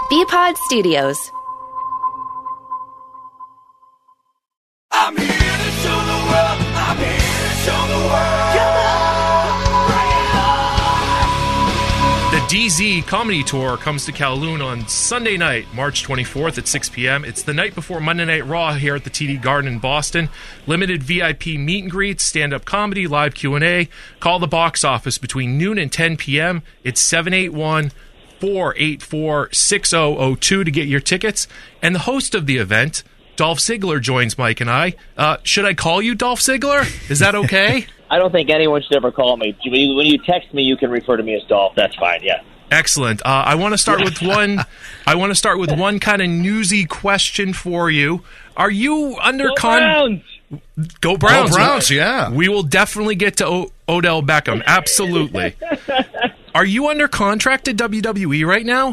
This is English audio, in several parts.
BPod Studios. I'm here to show the world. I'm here to show the world. Come on, bring it on. The DZ Comedy Tour comes to Kowloon on Sunday night, March 24th at 6 p.m. It's the night before Monday Night Raw here at the TD Garden in Boston. Limited VIP meet and greets, stand-up comedy, live Q&A. Call the box office between noon and 10 p.m. It's 781-484-6002 to get your tickets. And the host of the event, Dolph Ziggler, joins Mike and I. Should I call you Dolph Ziggler? Is that okay? I don't think anyone should ever call me. When you text me, you can refer to me as Dolph. That's fine. Yeah. Excellent. I want to start with one. I want to start with one kind of newsy question for you. Are you under Browns! Go Browns! Go Browns! Yeah. We will definitely get to Odell Beckham. Absolutely. Are you under contract at WWE right now?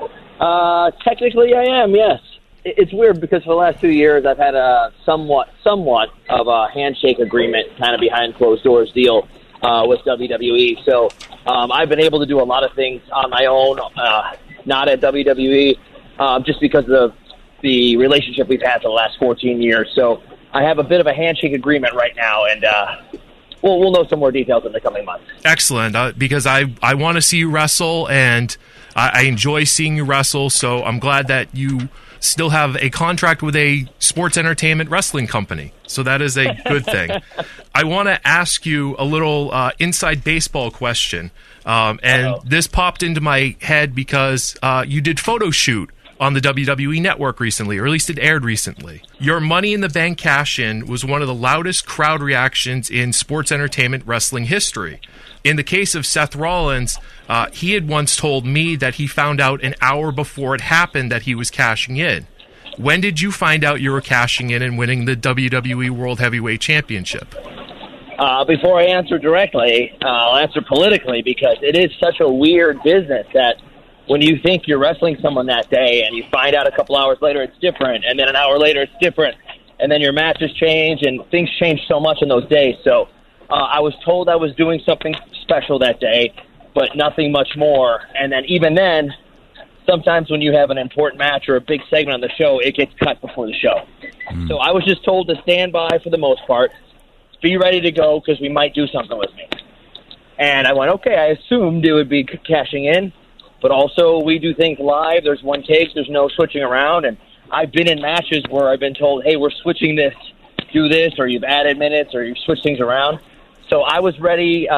Technically, I am. Yes. It's weird because for the last 2 years, I've had a somewhat of a handshake agreement, kind of behind closed doors deal with WWE. So I've been able to do a lot of things on my own, not at WWE, just because of the relationship we've had for the last 14 years. So I have a bit of a handshake agreement right now, and we'll know some more details in the coming months. Excellent, because I want to see you wrestle, and I enjoy seeing you wrestle, so I'm glad that you still have a contract with a sports entertainment wrestling company. So that is a good thing. I want to ask you a little inside baseball question. This popped into my head because you did photo shoot on the WWE Network recently, or at least it aired recently. Your Money in the Bank cash-in was one of the loudest crowd reactions in sports entertainment wrestling history. In the case of Seth Rollins, he had once told me that he found out an hour before it happened that he was cashing in. When did you find out you were cashing in and winning the WWE World Heavyweight Championship? Before I answer directly, I'll answer politically, because it is such a weird business that when you think you're wrestling someone that day and you find out a couple hours later it's different, and then an hour later it's different, and then your matches change, and things change so much in those days. So I was told I was doing something special that day, but nothing much more. And then even then, sometimes when you have an important match or a big segment on the show, it gets cut before the show. So I was just told to stand by for the most part, be ready to go because we might do something with me. And I went, okay, I assumed it would be cashing in, but also we do things live. There's one take, there's no switching around. And I've been in matches where I've been told, hey, we're switching this, do this, or you've added minutes, or you've switched things around. So I was ready.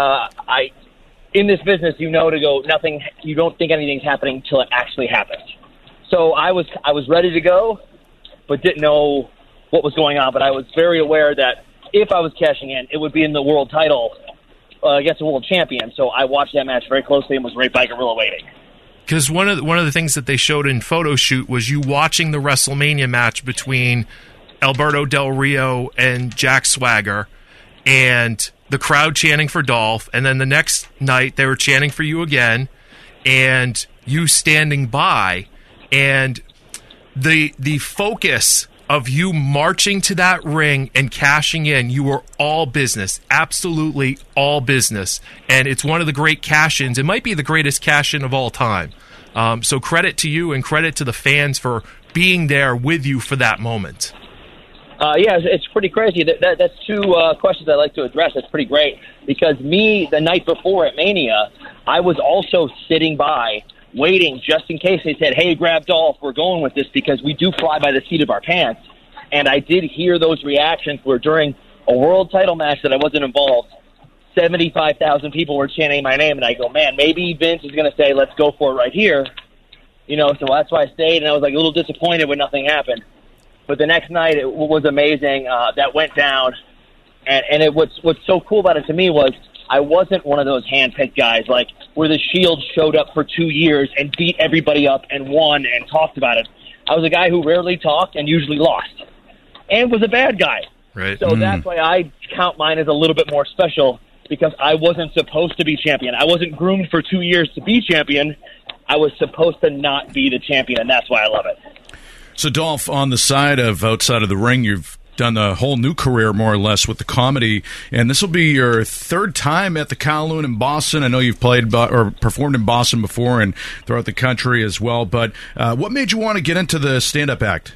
In this business, you know to go nothing. You don't think anything's happening until it actually happens. So I was ready to go, but didn't know what was going on. But I was very aware that if I was cashing in, it would be in the world title against a world champion. So I watched that match very closely and was right by Gorilla waiting. Because one of the things that they showed in photo shoot was you watching the WrestleMania match between Alberto Del Rio and Jack Swagger, and the crowd chanting for Dolph, and then the next night they were chanting for you again, and you standing by, and the focus of you marching to that ring and cashing in, you were all business, absolutely all business, and it's one of the great cash-ins. It might be the greatest cash-in of all time. So credit to you and credit to the fans for being there with you for that moment. Yeah, it's pretty crazy. That's two questions I'd like to address. That's pretty great, because the night before at Mania, I was also sitting by, waiting just in case they said, hey, grab Dolph, we're going with this, because we do fly by the seat of our pants. And I did hear those reactions where during a world title match that I wasn't involved, 75,000 people were chanting my name, and I go, man, maybe Vince is going to say, let's go for it right here. So that's why I stayed, and I was like a little disappointed when nothing happened. But the next night, it was amazing. That went down. And what's so cool about it to me was I wasn't one of those hand-picked guys, like where the Shield showed up for 2 years and beat everybody up and won and talked about it. I was a guy who rarely talked and usually lost and was a bad guy. Right. So that's why I count mine as a little bit more special, because I wasn't supposed to be champion. I wasn't groomed for 2 years to be champion. I was supposed to not be the champion, and that's why I love it. So, Dolph, on the side of outside of the ring, you've done the whole new career more or less with the comedy, and this will be your third time at the Kowloon in Boston. I know you've played or performed in Boston before and throughout the country as well, but what made you want to get into the stand-up act?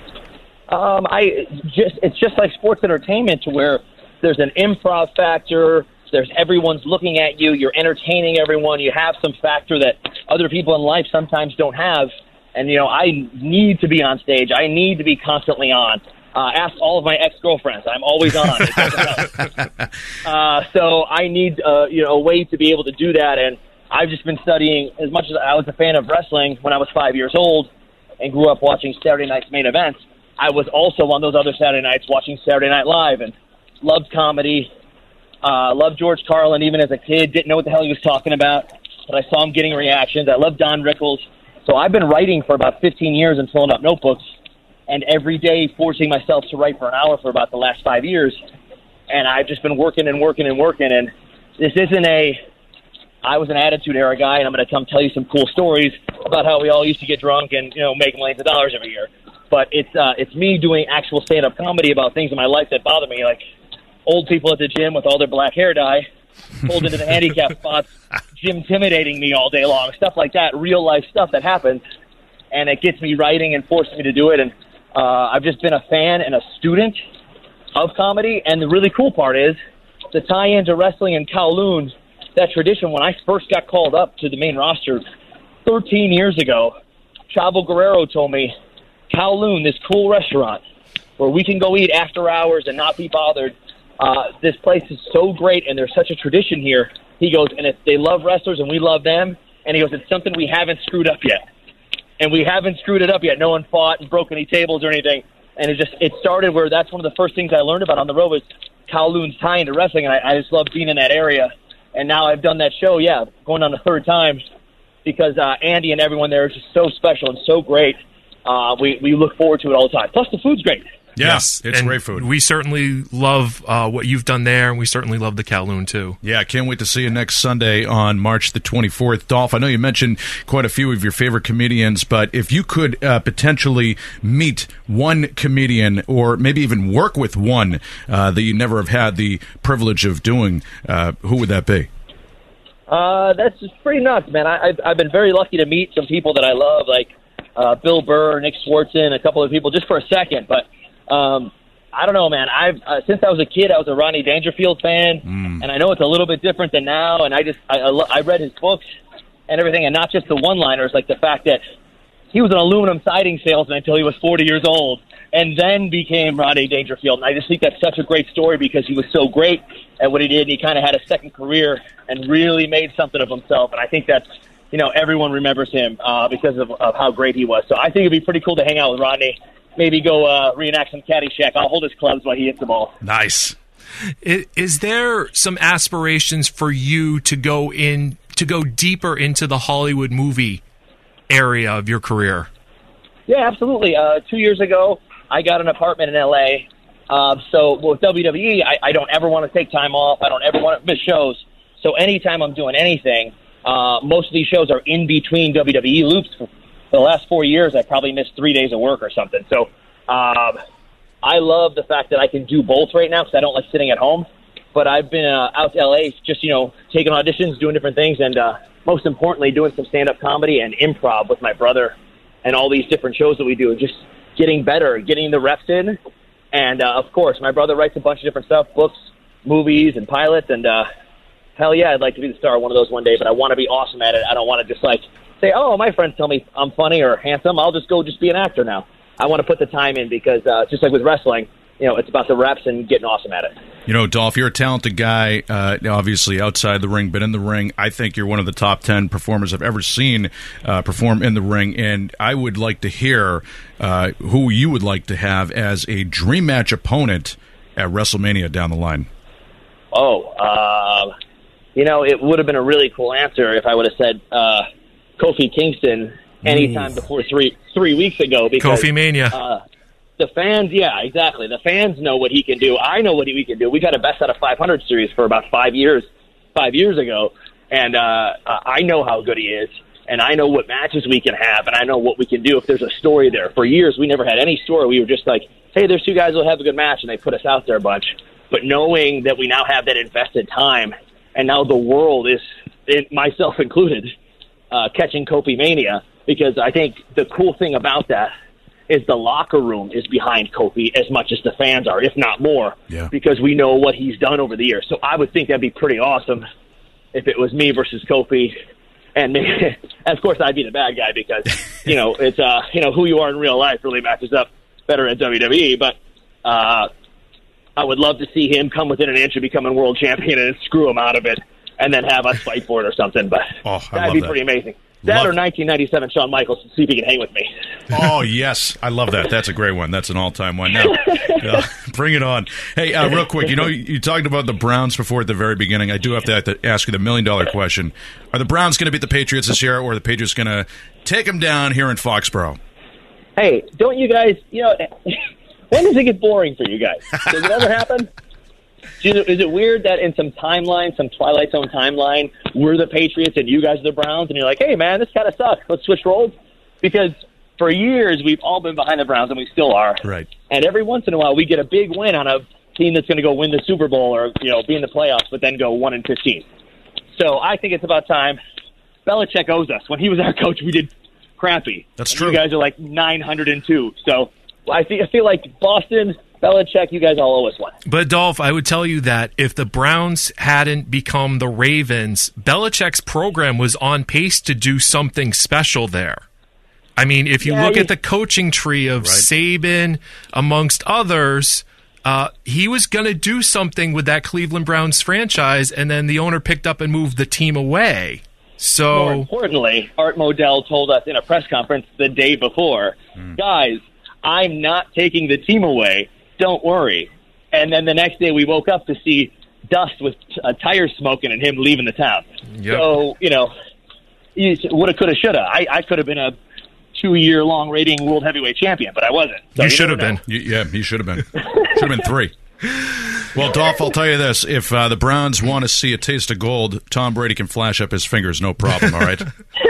It's just like sports entertainment, to where there's an improv factor. There's everyone's looking at you. You're entertaining everyone. You have some factor that other people in life sometimes don't have. And, I need to be on stage. I need to be constantly on. Ask all of my ex-girlfriends. I'm always on. It doesn't help. So I need, a way to be able to do that. And I've just been studying. As much as I was a fan of wrestling when I was 5 years old and grew up watching Saturday Night's Main Events, I was also on those other Saturday nights watching Saturday Night Live and loved comedy. Loved George Carlin even as a kid. Didn't know what the hell he was talking about, but I saw him getting reactions. I loved Don Rickles. So I've been writing for about 15 years and filling up notebooks, and every day forcing myself to write for an hour for about the last 5 years. And I've just been working and working and working. And this isn't I was an Attitude Era guy, and I'm going to come tell you some cool stories about how we all used to get drunk and, make millions of dollars every year. But it's me doing actual stand-up comedy about things in my life that bother me, like old people at the gym with all their black hair dye, pulled into the handicap spots, gym intimidating me all day long, stuff like that, real-life stuff that happens. And it gets me writing and forces me to do it. And I've just been a fan and a student of comedy. And the really cool part is the tie-in to wrestling in Kowloon, that tradition. When I first got called up to the main roster 13 years ago, Chavo Guerrero told me, Kowloon, this cool restaurant where we can go eat after hours and not be bothered. This place is so great, and there's such a tradition here. He goes, and they love wrestlers, and we love them. And he goes, it's something we haven't screwed up yet. And we haven't screwed it up yet. No one fought and broke any tables or anything. And it started where that's one of the first things I learned about on the road was Kowloon's tie into wrestling, and I just love being in that area. And now I've done that show, going on the third time, because Andy and everyone there is just so special and so great. We look forward to it all the time. Plus, the food's great. Yes, it's and great food. We certainly love what you've done there, and we certainly love the Kowloon, too. Yeah, can't wait to see you next Sunday on March the 24th. Dolph, I know you mentioned quite a few of your favorite comedians, but if you could potentially meet one comedian or maybe even work with one that you never have had the privilege of doing, who would that be? That's just pretty nuts, man. I've been very lucky to meet some people that I love, like Bill Burr, Nick Swartzen, a couple of people just for a second, but I don't know, man. Since I was a kid, I was a Rodney Dangerfield fan, and I know it's a little bit different than now. And I read his books and everything, and not just the one-liners, like the fact that he was an aluminum siding salesman until he was 40 years old, and then became Rodney Dangerfield. And I just think that's such a great story because he was so great at what he did, and he kind of had a second career and really made something of himself. And I think that's, everyone remembers him because of how great he was. So I think it'd be pretty cool to hang out with Rodney. Maybe go reenact some Caddyshack. I'll hold his clubs while he hits the ball. Nice. Is there some aspirations for you to go deeper into the Hollywood movie area of your career? Yeah, absolutely. 2 years ago, I got an apartment in L.A. So with WWE, I don't ever want to take time off. I don't ever want to miss shows. So anytime I'm doing anything, most of these shows are in between WWE loops. For the last 4 years, I probably missed 3 days of work or something. So I love the fact that I can do both right now because I don't like sitting at home. But I've been out to L.A. just, taking auditions, doing different things, and most importantly, doing some stand-up comedy and improv with my brother and all these different shows that we do, and just getting better, getting the reps in. And, of course, my brother writes a bunch of different stuff, books, movies, and pilots. And, hell yeah, I'd like to be the star of one of those one day, but I want to be awesome at it. I don't want to just, say, oh, my friends tell me I'm funny or handsome. I'll just go be an actor now. I want to put the time in because, just like with wrestling, it's about the reps and getting awesome at it. Dolph, you're a talented guy, obviously outside the ring, but in the ring, I think you're one of the top 10 performers I've ever seen perform in the ring, and I would like to hear who you would like to have as a dream match opponent at WrestleMania down the line. It would have been a really cool answer if I would have said Kofi Kingston anytime before 3 weeks ago. Because, Kofi Mania. The fans, yeah, exactly. The fans know what he can do. I know what we can do. We got a Best Out of 500 series for about 5 years ago, and I know how good he is. and I know what matches we can have, and I know what we can do if there's a story there. For years, we never had any story. We were just like, hey, there's two guys who will have a good match, and they put us out there a bunch. But knowing that we now have that invested time, and now the world is, myself included, catching Kofi Mania, because I think the cool thing about that is the locker room is behind Kofi as much as the fans are, if not more, because we know what he's done over the years. So I would think that'd be pretty awesome if it was me versus Kofi. And maybe, of course, I'd be the bad guy because, it's who you are in real life really matches up better at WWE. But I would love to see him come within an inch of becoming world champion and screw him out of it and then have us fight for it or something. But that'd be pretty amazing. That or 1997 Shawn Michaels to see if he can hang with me. Oh, yes. I love that. That's a great one. That's an all-time one. Now, bring it on. Hey, real quick, you talked about the Browns before at the very beginning. I do have to ask you the million-dollar question. Are the Browns going to beat the Patriots this year, or are the Patriots going to take them down here in Foxborough? Hey, don't you guys, when does it get boring for you guys? Does it ever happen? Is it weird that in some timeline, some Twilight Zone timeline, we're the Patriots and you guys are the Browns, and you're like, hey, man, this kind of sucks. Let's switch roles? Because for years, we've all been behind the Browns, and we still are. Right. And every once in a while, we get a big win on a team that's going to go win the Super Bowl or, be in the playoffs, but then go 1-15. So I think it's about time. Belichick owes us. When he was our coach, we did crappy. That's true. You guys are like 902. So I feel like Boston, Belichick, you guys all owe us one. But, Dolph, I would tell you that if the Browns hadn't become the Ravens, Belichick's program was on pace to do something special there. I mean, if you look at the coaching tree of Saban, amongst others, he was going to do something with that Cleveland Browns franchise, and then the owner picked up and moved the team away. So, more importantly, Art Modell told us in a press conference the day before, guys, I'm not taking the team away. Don't worry. And then the next day we woke up to see dust with tires smoking and him leaving the town. Yep. So, woulda, coulda, shoulda. I could have been a 2-year-long reigning world heavyweight champion, but I wasn't. So you should have been. He should have been. Should have been 3. Well, Dolph, I'll tell you this. If the Browns want to see a taste of gold, Tom Brady can flash up his fingers, no problem, all right?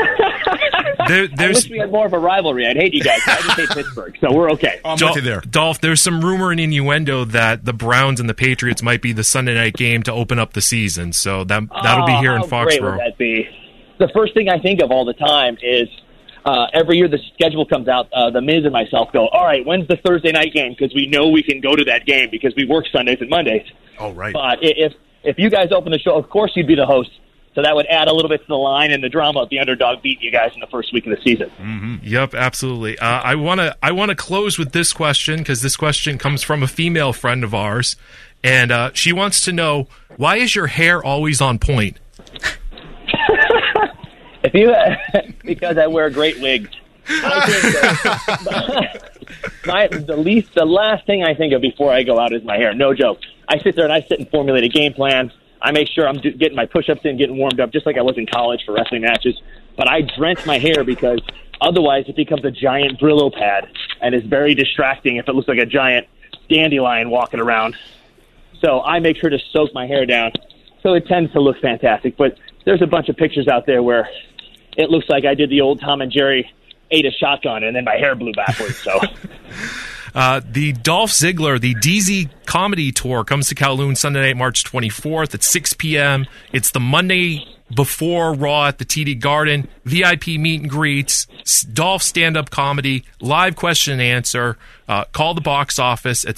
I wish we had more of a rivalry. I'd hate you guys. I just hate Pittsburgh, so we're okay. I'm with you there. Dolph, there's some rumor and innuendo that the Browns and the Patriots might be the Sunday night game to open up the season, so that'll be here in Foxborough. Great would that be? The first thing I think of all the time is every year the schedule comes out, the Miz and myself go, all right, when's the Thursday night game? Because we know we can go to that game because we work Sundays and Mondays. Oh, right. But if you guys open the show, of course you'd be the host. So that would add a little bit to the line and the drama of the underdog beating you guys in the first week of the season. Mm-hmm. Yep, absolutely. I want to close with this question because this question comes from a female friend of ours, and she wants to know, why is your hair always on point? Because I wear great wigs. I think the last thing I think of before I go out is my hair. No joke. I sit there and formulate a game plan. I make sure I'm getting my push-ups in, getting warmed up, just like I was in college for wrestling matches. But I drench my hair because otherwise it becomes a giant Brillo pad, and it's very distracting if it looks like a giant dandelion walking around. So I make sure to soak my hair down, so it tends to look fantastic. But there's a bunch of pictures out there where it looks like I did the old Tom and Jerry ate a shotgun, and then my hair blew backwards. So. The Dolph Ziggler, the DZ Comedy Tour, comes to Kowloon Sunday night, March 24th at 6 p.m. It's the Monday before Raw at the TD Garden. VIP meet and greets, Dolph stand-up comedy, live question and answer. Call the box office at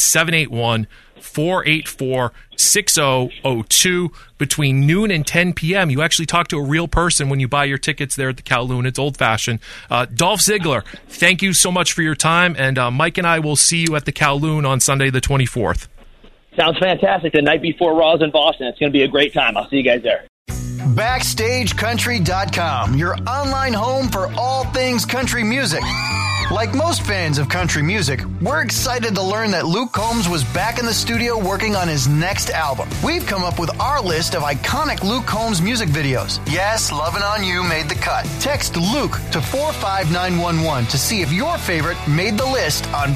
781-484-6002. Between noon and 10 p.m., you actually talk to a real person when you buy your tickets there at the Kowloon. It's old-fashioned. Dolph Ziggler, thank you so much for your time, and Mike and I will see you at the Kowloon on Sunday the 24th. Sounds fantastic. The night before Raw's in Boston. It's going to be a great time. I'll see you guys there. BackstageCountry.com, your online home for all things country music. Like most fans of country music, we're excited to learn that Luke Combs was back in the studio working on his next album. We've come up with our list of iconic Luke Combs music videos. Yes, Lovin' On You made the cut. Text Luke to 45911 to see if your favorite made the list on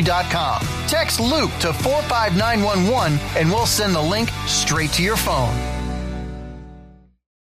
BackstageCountry.com. Text Luke to 45911 and we'll send the link straight to your phone.